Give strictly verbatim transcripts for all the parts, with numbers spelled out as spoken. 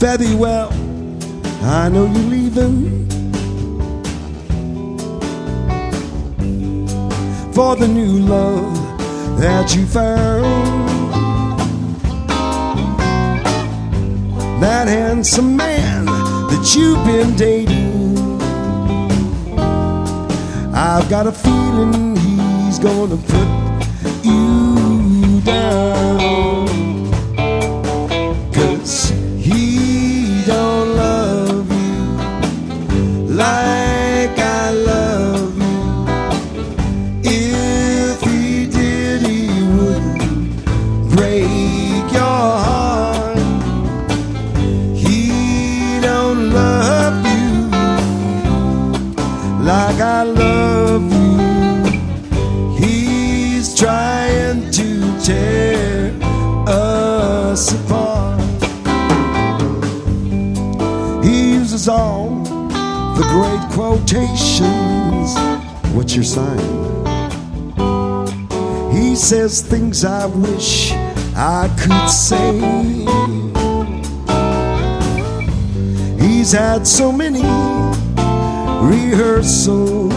Fare thee well, I know you're leaving for the new love that you found. That handsome man that you've been dating, I've got a feeling he's gonna put you down, 'cause he don't love you like I love you. If he did, he wouldn't break your heart. He don't love you like I love you. He's trying to tear us apart. He uses all the great quotations. What's your sign? He says things I wish I could say. He's had so many rehearsals.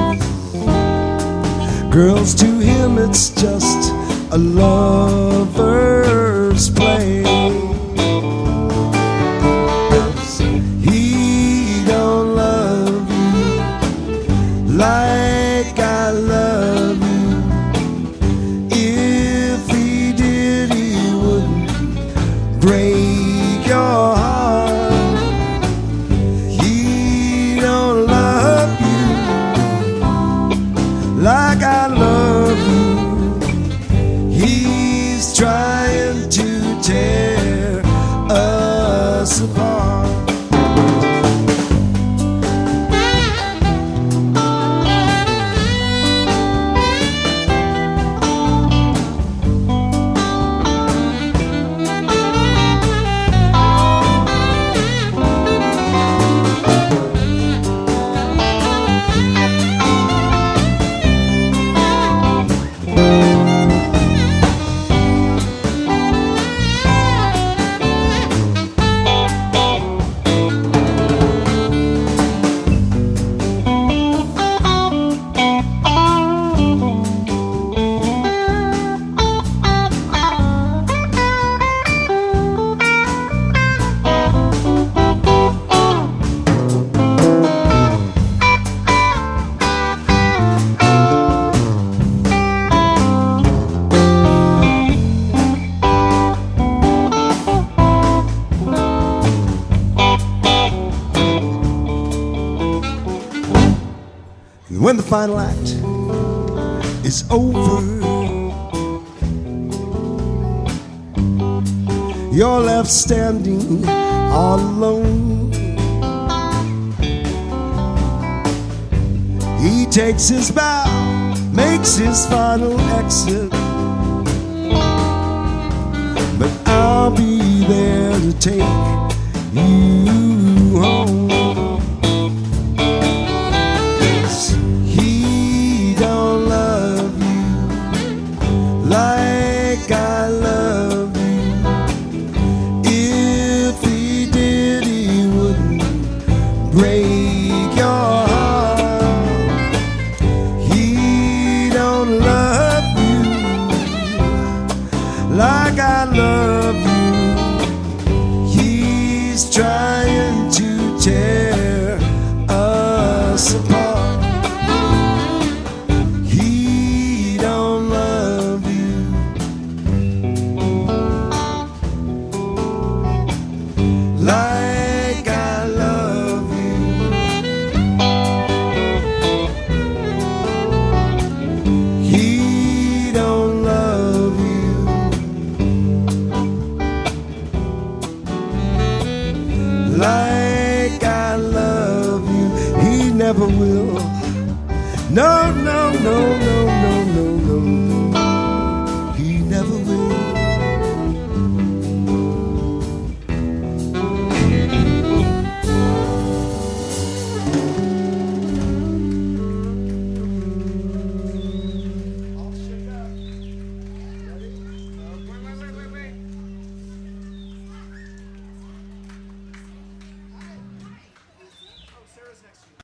Girls, to him it's just a lover's play. He don't love you like I love you. If he did, he wouldn't break your heart. He don't love you like I love you. He's trying to tear us apart. When the final act is over, you're left standing all alone. He takes his bow, makes his final exit, but I'll be there to take you home. Like I love you. If he did, he wouldn't break your heart. He don't love you like I love you. He's trying to tear us apart. He don't love you like I love you. He don't love you like I love you. He never will. No, no, no, no.